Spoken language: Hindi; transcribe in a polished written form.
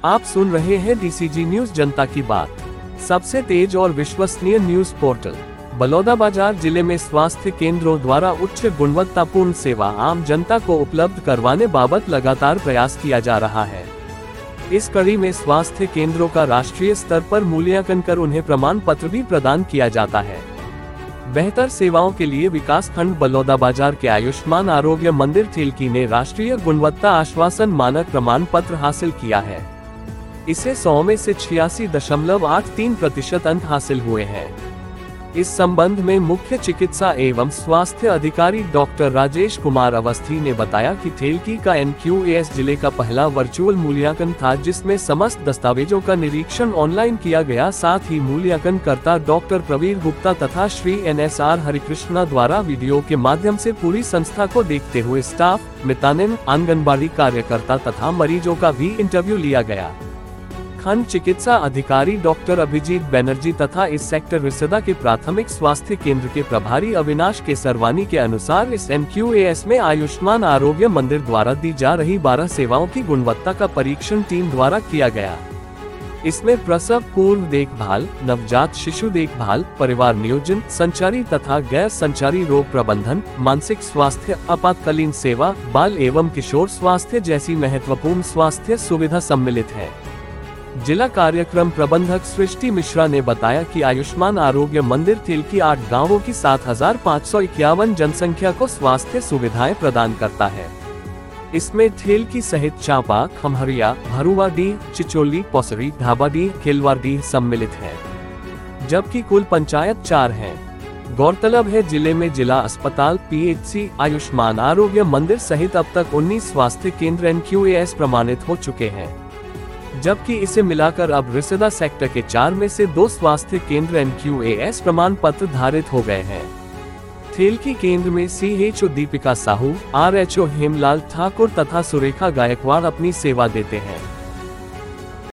आप सुन रहे हैं डीसीजी न्यूज जनता की बात, सबसे तेज और विश्वसनीय न्यूज पोर्टल। बलौदाबाजार जिले में स्वास्थ्य केंद्रों द्वारा उच्च गुणवत्तापूर्ण सेवा आम जनता को उपलब्ध करवाने बाबत लगातार प्रयास किया जा रहा है। इस कड़ी में स्वास्थ्य केंद्रों का राष्ट्रीय स्तर पर मूल्यांकन कर उन्हें प्रमाण पत्र भी प्रदान किया जाता है। बेहतर सेवाओं के लिए विकास खंड बलौदाबाजार के आयुष्मान आरोग्य मंदिर ठेलकी ने राष्ट्रीय गुणवत्ता आश्वासन मानक प्रमाण पत्र हासिल किया है। इसे 100 में से 86.83% अंक हासिल हुए हैं। इस संबंध में मुख्य चिकित्सा एवं स्वास्थ्य अधिकारी डॉक्टर राजेश कुमार अवस्थी ने बताया कि ठेलकी का NQAS जिले का पहला वर्चुअल मूल्यांकन था, जिसमें समस्त दस्तावेजों का निरीक्षण ऑनलाइन किया गया। साथ ही मूल्यांकनकर्ता डॉक्टर प्रवीर गुप्ता तथा श्री NSR हरिकृष्णा द्वारा वीडियो के माध्यम से पूरी संस्था को देखते हुए स्टाफ, मितानिन, आंगनबाड़ी कार्यकर्ता तथा मरीजों का भी इंटरव्यू लिया गया। खंड चिकित्सा अधिकारी डॉक्टर अभिजीत बनर्जी तथा इस सेक्टर रिसदा के प्राथमिक स्वास्थ्य केंद्र के प्रभारी अविनाश के सरवानी के अनुसार इस NQAS में आयुष्मान आरोग्य मंदिर द्वारा दी जा रही 12 सेवाओं की गुणवत्ता का परीक्षण टीम द्वारा किया गया। इसमें प्रसव पूर्व देखभाल, नवजात शिशु देखभाल, परिवार नियोजन, संचारी तथा गैर संचारी रोग प्रबंधन, मानसिक स्वास्थ्य, आपातकालीन सेवा, बाल एवं किशोर स्वास्थ्य जैसी महत्वपूर्ण स्वास्थ्य सुविधा सम्मिलित है। जिला कार्यक्रम प्रबंधक सृष्टि मिश्रा ने बताया कि आयुष्मान आरोग्य मंदिर ठेलकी 8 गांवों की 7,551 जनसंख्या को स्वास्थ्य सुविधाएं प्रदान करता है। इसमें ठेलकी सहित चांपा, खमहरिया, भरुवाडीह, चिचोली, पौसरी, ढाबाडीह, खेलवाडीह सम्मिलित है, जबकि कुल पंचायत 4 हैं। गौरतलब है, जिले में जिला अस्पताल, PHC, आयुष्मान आरोग्य मंदिर सहित अब तक 19 स्वास्थ्य केंद्र NQAS प्रमाणित हो चुके हैं, जबकि इसे मिलाकर अब रिसदा सेक्टर के 4 में से 2 स्वास्थ्य केंद्र NQAS प्रमाण पत्र धारित हो गए हैं। ठेलकी केंद्र में CHO दीपिका साहू, RHO हेमलाल ठाकुर तथा सुरेखा गायकवाड़ अपनी सेवा देते हैं।